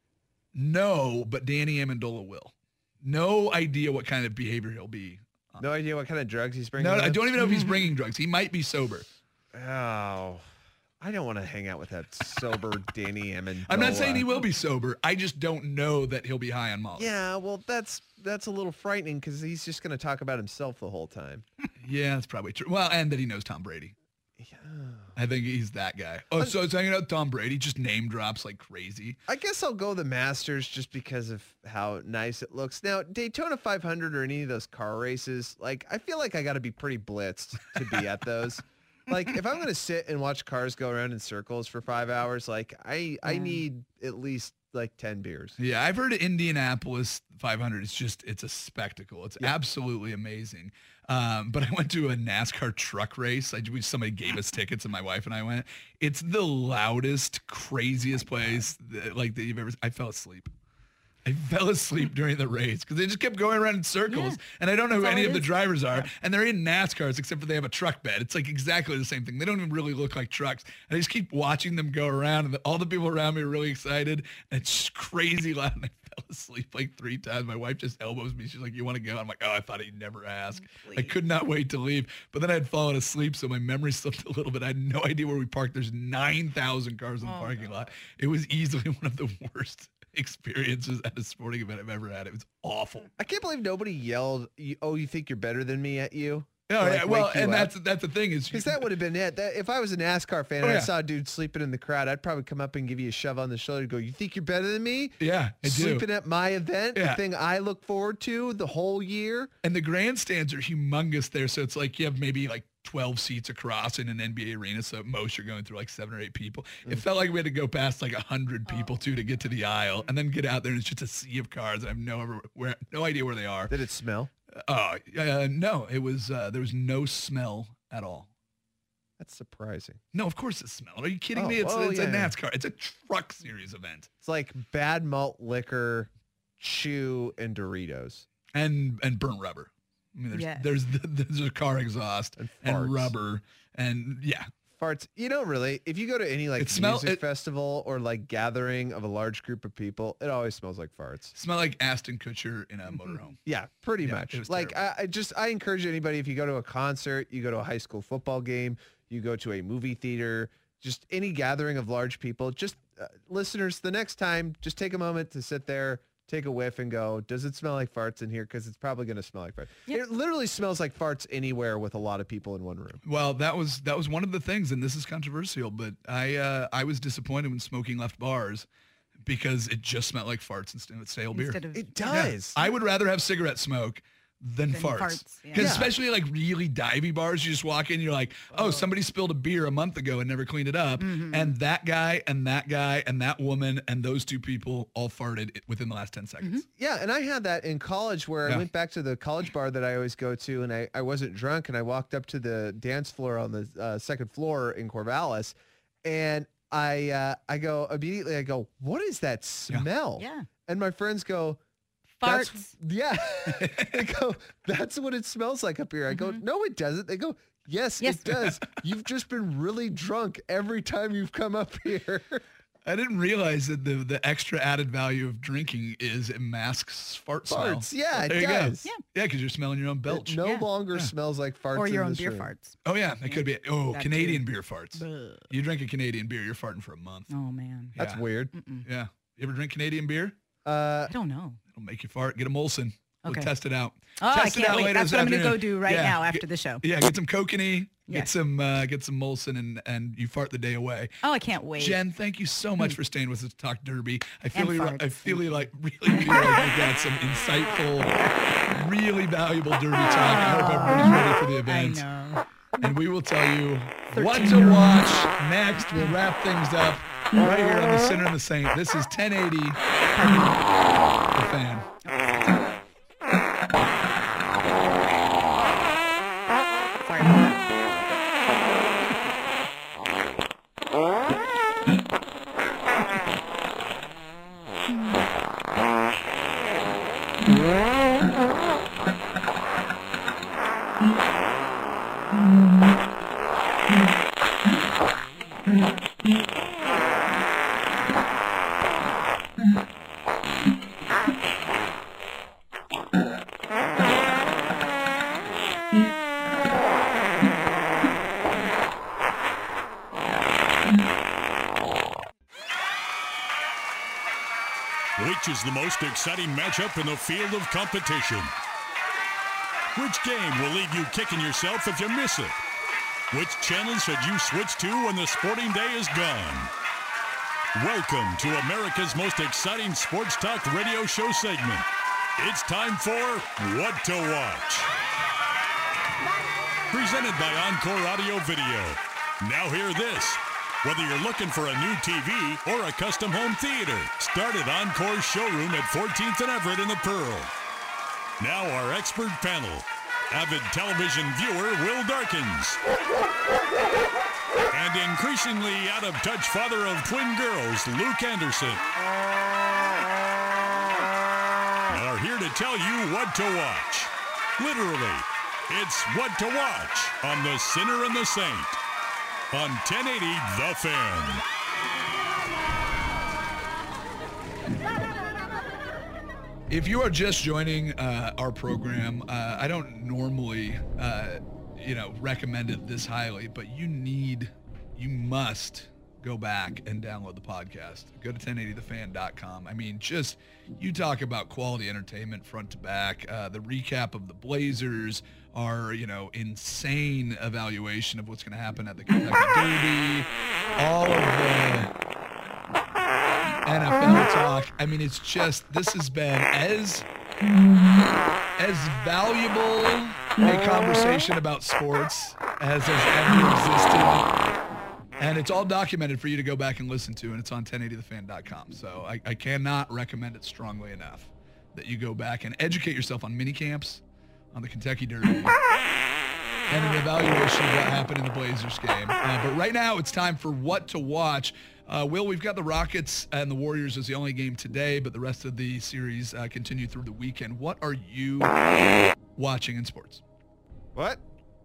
No, but Danny Amendola will. No idea what kind of behavior he'll be. No idea what kind of drugs he's bringing. No, I with? don't even know if he's bringing drugs. He might be sober. Oh, I don't want to hang out with that sober Danny Amendola. I'm not saying he will be sober. I just don't know that he'll be high on Molly. Yeah, well, that's that's a little frightening because he's just going to talk about himself the whole time. Yeah, that's probably true. Well, and that he knows Tom Brady. Yeah. I think he's that guy. Oh, so it's hanging out with Tom Brady, just name drops like crazy. I guess I'll go the Masters just because of how nice it looks. Now, Daytona five hundred or any of those car races, like I feel like I got to be pretty blitzed to be at those. Like if I'm going to sit and watch cars go around in circles for five hours, like I I Yeah. need at least like ten beers. Yeah, I've heard of Indianapolis five hundred. It's just, it's a spectacle. It's absolutely amazing. Um, but I went to a NASCAR truck race. I we, somebody gave us tickets, and my wife and I went. It's the loudest, craziest place that, like that you've ever. I fell asleep. I fell asleep during the race because they just kept going around in circles, Yeah. and I don't know who That's all any it of the is. drivers are, and they're in NASCARs except for they have a truck bed. It's like exactly the same thing. They don't even really look like trucks. And I just keep watching them go around, and the, all the people around me are really excited, and it's just crazy loud, and I fell asleep like three times. My wife just elbows me. She's like, "You want to go?" I'm like, "Oh, I thought he'd never ask." I could not wait to leave, but then I had fallen asleep, so my memory slipped a little bit. I had no idea where we parked. There's nine thousand cars in the Oh, parking no. lot. It was easily one of the worst experiences at a sporting event I've ever had. It was awful. I can't believe nobody yelled, "You- "Oh, you think you're better than me?" at you. Oh, Like, yeah, well, wake you and up. that's that's the thing is Because that would have been it. That, if I was a NASCAR fan Oh, and yeah. I saw a dude sleeping in the crowd, I'd probably come up and give you a shove on the shoulder and go, "You think you're better than me? yeah, I do. Sleeping at my event, Yeah. the thing I look forward to the whole year." And the grandstands are humongous there, so it's like you have maybe like twelve seats across in an N B A arena, so at most you're going through like seven or eight people. Mm. It felt like we had to go past like a hundred people too to get to the aisle, and then get out there and it's just a sea of cars. I have no ever, where, no idea where they are. Did it smell? Oh, uh, no, it was uh, there was no smell at all. That's surprising. No, of course it smelled. Are you kidding Oh, me? It's, oh, it's yeah, a yeah. NASCAR. It's a truck series event, It's like bad malt liquor, chew, and Doritos. and and burnt rubber. I mean, there's Yes. there's there's a car exhaust And and, farts. rubber and yeah. Farts. You know, really, if you go to any like It smell- music it- festival or like gathering of a large group of people, it always smells like farts. Smell like Aston Kutcher in a motorhome. Yeah, pretty Yeah, much. it was Like terrible. I, I just I encourage anybody, if you go to a concert, you go to a high school football game, you go to a movie theater, just any gathering of large people, just uh, listeners, the next time, just take a moment to sit there, take a whiff and go, does it smell like farts in here? Because it's probably going to smell like farts. Yep. It literally smells like farts anywhere with a lot of people in one room. Well, that was that was one of the things, and this is controversial, but I uh, I was disappointed when smoking left bars because it just smelled like farts instead of stale beer. Instead of It Yeah. does. I would rather have cigarette smoke than, Than farts. farts, yeah. Because Yeah. especially like really divey bars, you just walk in, you're like, oh, somebody spilled a beer a month ago and never cleaned it up. Mm-hmm. And that guy and that guy and that woman and those two people all farted within the last ten seconds. Yeah, and I had that in college where I Yeah. went back to the college bar that I always go to, and I, I wasn't drunk, and I walked up to the dance floor on the uh, second floor in Corvallis, and I uh, I go immediately, I go, what is that smell? Yeah. And my friends go, farts. That's, yeah. They go, that's what it smells like up here. I go, no, it doesn't. They go, yes, Yes. it does. You've just been really drunk every time you've come up here. I didn't realize that the, the extra added value of drinking is it masks fart Farts. smell. Yeah, it There you does. go. Yeah, because you're smelling your own belch. It no Yeah. longer Yeah. smells like farts Or your in own this beer room. farts. Oh, yeah, it could be. Oh, That Canadian too. beer farts. Ugh. You drink a Canadian beer, you're farting for a month. Oh, man. That's Yeah. weird. Yeah. You ever drink Canadian beer? Uh, I don't know. It'll make you fart. Get a Molson. We'll Okay. test it out. Oh, I Test it can't out wait. later That's this what I'm going to go afternoon. do right Yeah, now get- after the show. Yeah, get some kokanee, Yeah. get some uh, get some Molson, and and you fart the day away. Oh, I can't wait. Jen, thank you so much for staying with us to talk Derby. I feel And we, farts. I feel we like really feel like we got some insightful, really valuable Derby talk. I hope everybody's ready for the I event. know. And we will tell you what to watch next. We'll wrap things up right here on the Sinner and the Saint. This is ten eighty. The Fan. Sorry about that. Which is the most exciting matchup in the field of competition? Which game will leave you kicking yourself if you miss it? Which channel should you switch to when the sporting day is gone? Welcome to America's most exciting sports talk radio show segment. It's time for What to Watch. Presented by Encore Audio Video. Now hear this. Whether you're looking for a new T V or a custom home theater, start at Encore's showroom at fourteenth and Everett in the Pearl. Now our expert panel. Avid television viewer Will Darkins. And increasingly out-of-touch father of twin girls, Luke Anderson. are here to tell you what to watch. Literally, it's What to Watch on The Sinner and the Saint on ten eighty The Fan. If you are just joining uh, our program, uh, I don't normally, uh, you know, recommend it this highly, but you need, you must go back and download the podcast. Go to ten eighty the fan dot com. I mean, just, you talk about quality entertainment front to back. Uh, the recap of the Blazers, our, you know, insane evaluation of what's going to happen at the Kentucky Derby, all of the N F L talk. I mean, it's just, this has been as as valuable a conversation about sports as has ever existed. And it's all documented for you to go back and listen to, and it's on ten eighty the fan dot com. So I, I cannot recommend it strongly enough that you go back and educate yourself on mini camps, on the Kentucky Derby, and an evaluation of what happened in the Blazers game. Uh, but right now, it's time for What to Watch. Uh, Will, we've got the Rockets and the Warriors as the only game today, but the rest of the series uh, continue through the weekend. What are you watching in sports? What?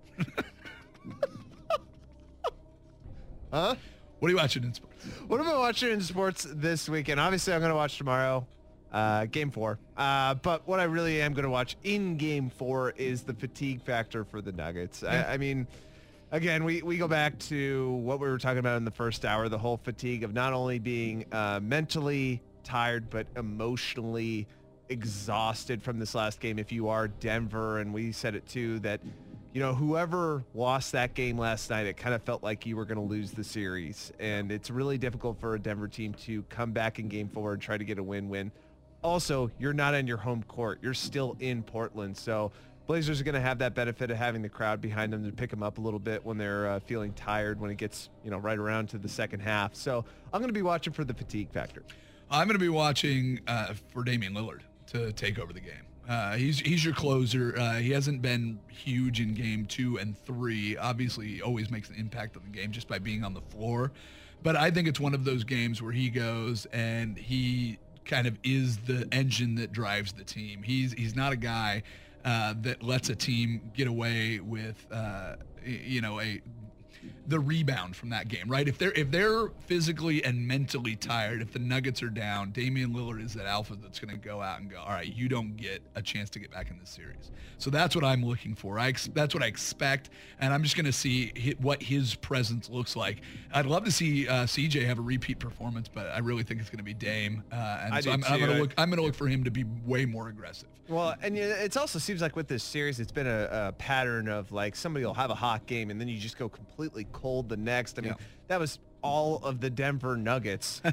Huh? What are you watching in sports? What am I watching in sports this weekend? Obviously, I'm going to watch tomorrow, uh, game four. Uh, but what I really am going to watch in game four is the fatigue factor for the Nuggets. Yeah. I, I mean, again, we, we go back to what we were talking about in the first hour, the whole fatigue of not only being uh, mentally tired, but emotionally exhausted from this last game. If you are Denver, and we said it too, that you know, whoever lost that game last night, it kind of felt like you were going to lose the series. And it's really difficult for a Denver team to come back in game four and try to get a win-win. Also, you're not on your home court. You're still in Portland. So Blazers are going to have that benefit of having the crowd behind them to pick them up a little bit when they're uh, feeling tired when it gets, you know, right around to the second half. So I'm going to be watching for the fatigue factor. I'm going to be watching uh, for Damian Lillard to take over the game. Uh, he's he's your closer. Uh, he hasn't been huge in game two and three. Obviously, he always makes an impact on the game just by being on the floor. But I think it's one of those games where he goes and he kind of is the engine that drives the team. He's he's not a guy uh, that lets a team get away with, uh, you know, a the rebound from that game, right? If they're if they're physically and mentally tired, if the Nuggets are down, Damian Lillard is that alpha that's going to go out and go, all right, you don't get a chance to get back in this series. So that's what I'm looking for. I ex- that's what I expect, and I'm just going to see hi- what his presence looks like. I'd love to see uh, C J have a repeat performance, but I really think it's going to be Dame, uh, and I so do I'm, I'm too. going to look. I'm going to look for him to be way more aggressive. Well, and it also seems like with this series, it's been a, a pattern of like somebody will have a hot game and then you just go completely cold the next. I mean, Yeah. that was all of the Denver Nuggets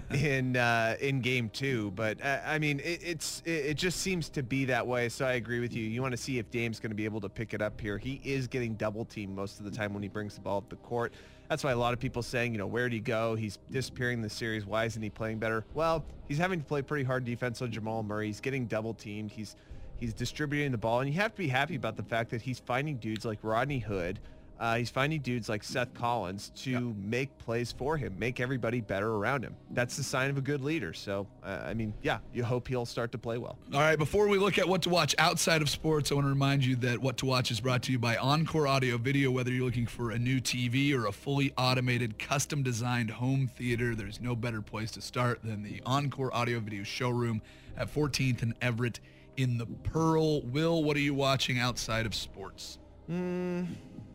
in uh, in game two. But uh, I mean, it, it's it, it just seems to be that way. So I agree with you. You want to see if Dame's going to be able to pick it up here. He is getting double teamed most of the time when he brings the ball up the court. That's why a lot of people saying, you know, where'd he go? He's disappearing in the series. Why isn't he playing better? Well, he's having to play pretty hard defense on Jamal Murray. He's getting double teamed. He's he's distributing the ball, and you have to be happy about the fact that he's finding dudes like Rodney Hood. Uh, he's finding dudes like Seth Collins to Yeah. make plays for him, make everybody better around him. That's the sign of a good leader. So, uh, I mean, yeah, you hope he'll start to play well. All right, before we look at what to watch outside of sports, I want to remind you that What to Watch is brought to you by Encore Audio Video. Whether you're looking for a new T V or a fully automated, custom-designed home theater, there's no better place to start than the Encore Audio Video showroom at fourteenth and Everett in the Pearl. Will, what are you watching outside of sports? Mm,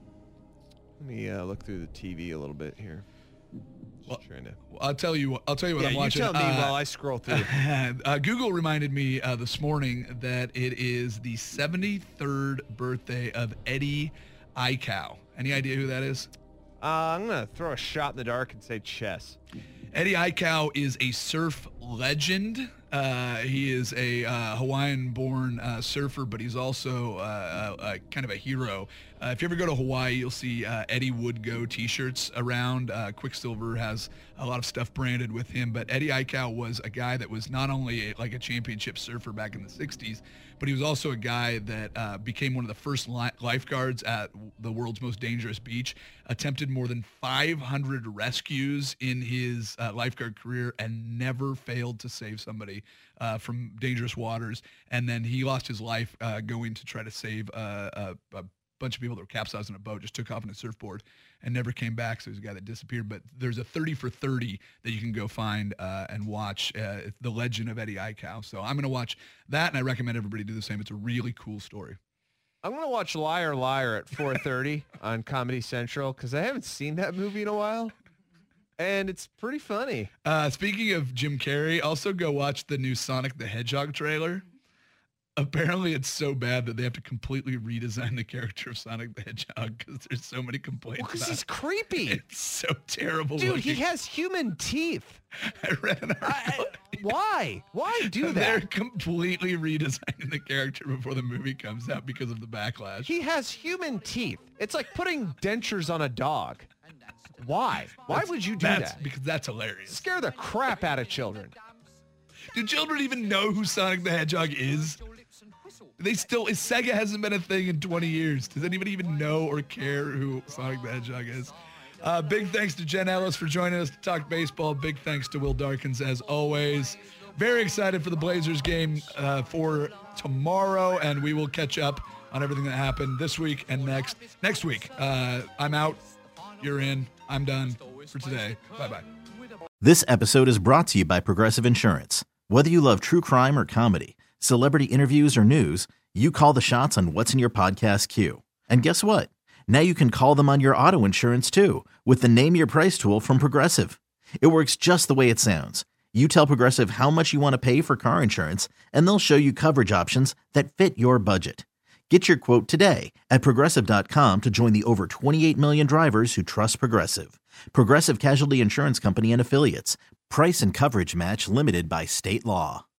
let me uh, look through the T V a little bit here. Just Well, trying to... I'll tell you what. I'll tell you what Yeah, I'm you watching. tell me Uh, while I scroll through. uh, Google reminded me uh, this morning that it is the seventy-third birthday of Eddie Aikau. Any idea who that is? Uh, I'm going to throw a shot in the dark and say chess. Eddie Aikau is a surf legend. Uh, he is a uh, Hawaiian-born uh, surfer, but he's also uh, a, a kind of a hero. Uh, if you ever go to Hawaii, you'll see uh, Eddie Would Go T-shirts around. Uh, Quicksilver has a lot of stuff branded with him, but Eddie Aikau was a guy that was not only a, like a championship surfer back in the sixties, but he was also a guy that uh, became one of the first li- lifeguards at the world's most dangerous beach, attempted more than five hundred rescues in his uh, lifeguard career, and never failed to save somebody apparently, uh, from dangerous waters. And then he lost his life uh, going to try to save uh, a, a bunch of people that were capsized on a boat, just took off on a surfboard and never came back. So he's a guy that disappeared. But there's a thirty for thirty that you can go find uh, and watch, uh, The Legend of Eddie Aikau. So I'm going to watch that, and I recommend everybody do the same. It's a really cool story. I'm going to watch Liar Liar at four thirty on Comedy Central because I haven't seen that movie in a while, and it's pretty funny. Uh, speaking of Jim Carrey, also go watch the new Sonic the Hedgehog trailer. Apparently, it's so bad that they have to completely redesign the character of Sonic the Hedgehog because there's so many complaints. Because about he's it. creepy. It's so terrible. Dude, looking. he has human teeth. I read an article. I, why? Why do that? They're completely redesigning the character before the movie comes out because of the backlash. He has human teeth. It's like putting dentures on a dog. Why? Why That's- would you do that's, that? Because that's hilarious. Scare the crap out of children. Do children even know who Sonic the Hedgehog is? They still, Sega hasn't been a thing in twenty years. Does anybody even know or care who Sonic the Hedgehog is? Uh, big thanks to Jen Ellis for joining us to talk baseball. Big thanks to Will Darkins, as always. Very excited for the Blazers game uh, for tomorrow, and we will catch up on everything that happened this week and next. Next week, uh, I'm out. You're in. I'm done for today. Bye-bye. This episode is brought to you by Progressive Insurance. Whether you love true crime or comedy, celebrity interviews or news, you call the shots on what's in your podcast queue. And guess what? Now you can call them on your auto insurance too with the Name Your Price tool from Progressive. It works just the way it sounds. You tell Progressive how much you want to pay for car insurance, and they'll show you coverage options that fit your budget. Get your quote today at Progressive dot com to join the over twenty-eight million drivers who trust Progressive. Progressive Casualty Insurance Company and Affiliates. Price and coverage match limited by state law.